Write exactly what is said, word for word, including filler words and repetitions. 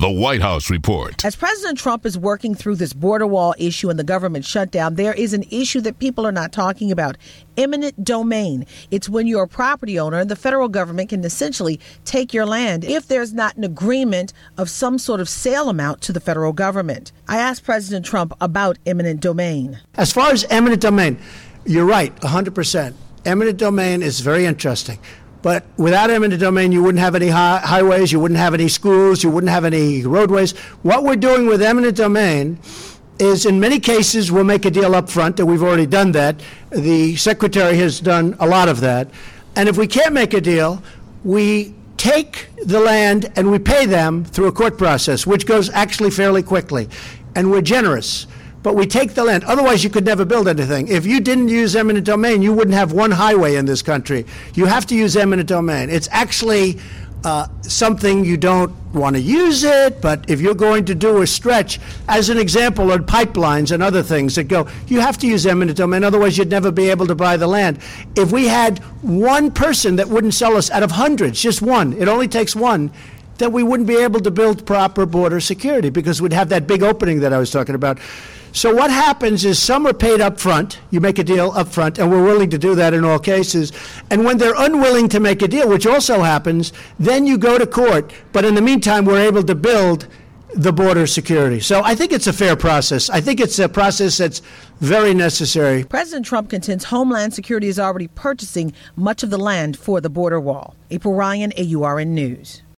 The White House Report. As President Trump is working through this border wall issue and the government shutdown, there is an issue that people are not talking about: eminent domain. It's when you're a property owner and the federal government can essentially take your land if there's not an agreement of some sort of sale amount to the federal government. I asked President Trump about eminent domain. As far as eminent domain, you're right, one hundred percent. Eminent domain is very interesting. But without eminent domain, you wouldn't have any hi- highways, you wouldn't have any schools, you wouldn't have any roadways. What we're doing with eminent domain is, in many cases, we'll make a deal up front, and we've already done that. The Secretary has done a lot of that. And if we can't make a deal, we take the land and we pay them through a court process, which goes actually fairly quickly. And we're generous. But we take the land. Otherwise, you could never build anything. If you didn't use eminent domain, you wouldn't have one highway in this country. You have to use eminent domain. It's actually uh, something you don't want to use it, but if you're going to do a stretch, as an example, on pipelines and other things that go, you have to use eminent domain. Otherwise, you'd never be able to buy the land. If we had one person that wouldn't sell us out of hundreds, just one, it only takes one, then we wouldn't be able to build proper border security because we'd have that big opening that I was talking about. So what happens is some are paid up front. You make a deal up front, and we're willing to do that in all cases. And when they're unwilling to make a deal, which also happens, then you go to court. But in the meantime, we're able to build the border security. So I think it's a fair process. I think it's a process that's very necessary. President Trump contends Homeland Security is already purchasing much of the land for the border wall. April Ryan, A U R N News.